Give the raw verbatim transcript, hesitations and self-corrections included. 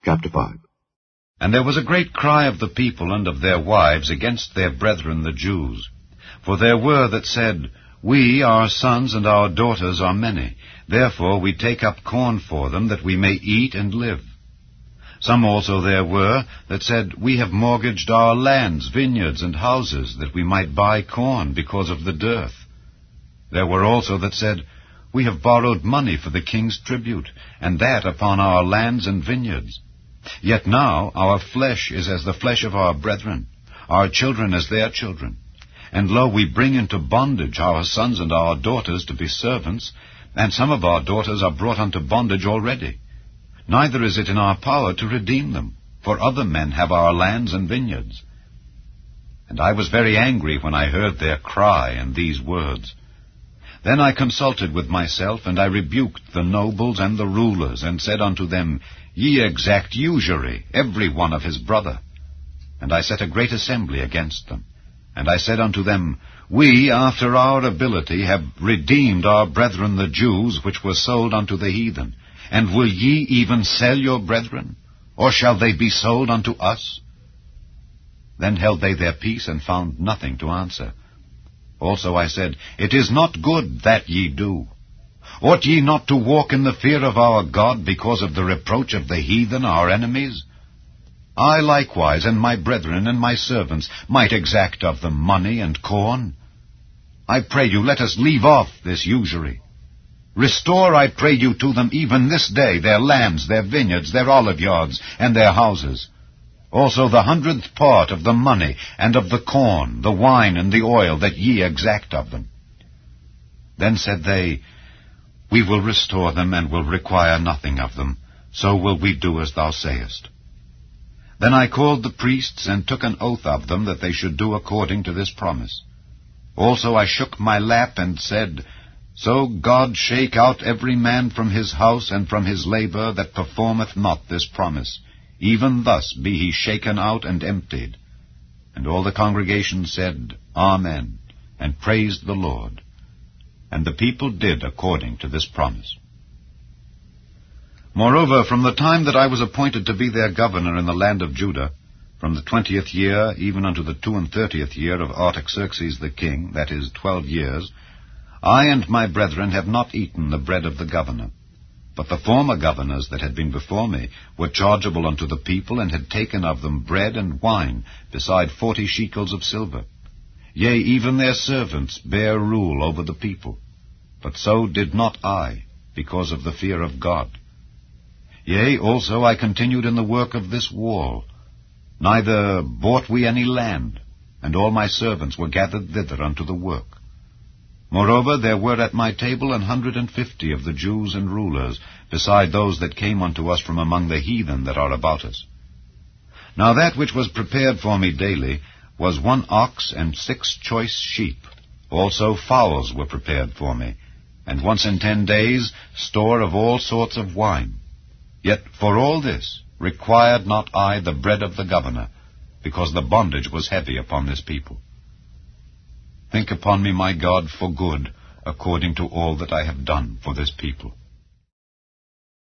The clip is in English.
Chapter five. And there was a great cry of the people and of their wives against their brethren the Jews. For there were that said, We, our sons and our daughters, are many. Therefore we take up corn for them, that we may eat and live. Some also there were that said, We have mortgaged our lands, vineyards, and houses, that we might buy corn because of the dearth. There were also that said, We have borrowed money for the king's tribute, and that upon our lands and vineyards. Yet now our flesh is as the flesh of our brethren, our children as their children. And lo, we bring into bondage our sons and our daughters to be servants, and some of our daughters are brought unto bondage already. Neither is it in our power to redeem them, for other men have our lands and vineyards. And I was very angry when I heard their cry and these words. Then I consulted with myself, and I rebuked the nobles and the rulers, and said unto them, Ye exact usury, every one of his brother. And I set a great assembly against them. And I said unto them, We, after our ability, have redeemed our brethren the Jews, which were sold unto the heathen. And will ye even sell your brethren? Or shall they be sold unto us? Then held they their peace, and found nothing to answer. Also I said, It is not good that ye do. Ought ye not to walk in the fear of our God, because of the reproach of the heathen, our enemies? I likewise, and my brethren and my servants, might exact of them money and corn. I pray you, let us leave off this usury. Restore, I pray you, to them even this day their lands, their vineyards, their oliveyards, and their houses. Also the hundredth part of the money, and of the corn, the wine, and the oil, that ye exact of them. Then said they, We will restore them, and will require nothing of them. So will we do as thou sayest. Then I called the priests, and took an oath of them, that they should do according to this promise. Also I shook my lap, and said, So God shake out every man from his house, and from his labor, that performeth not this promise. Even thus be he shaken out and emptied. And all the congregation said, Amen, and praised the Lord. And the people did according to this promise. Moreover, from the time that I was appointed to be their governor in the land of Judah, from the twentieth year even unto the two and thirtieth year of Artaxerxes the king, that is, twelve years, I and my brethren have not eaten the bread of the governor. But the former governors that had been before me were chargeable unto the people, and had taken of them bread and wine, beside forty shekels of silver. Yea, even their servants bare rule over the people. But so did not I, because of the fear of God. Yea, also I continued in the work of this wall. Neither bought we any land, and all my servants were gathered thither unto the work. Moreover, there were at my table an hundred and fifty of the Jews and rulers, beside those that came unto us from among the heathen that are about us. Now that which was prepared for me daily was one ox and six choice sheep. Also fowls were prepared for me, and once in ten days store of all sorts of wine. Yet for all this required not I the bread of the governor, because the bondage was heavy upon this people. Think upon me, my God, for good, according to all that I have done for this people.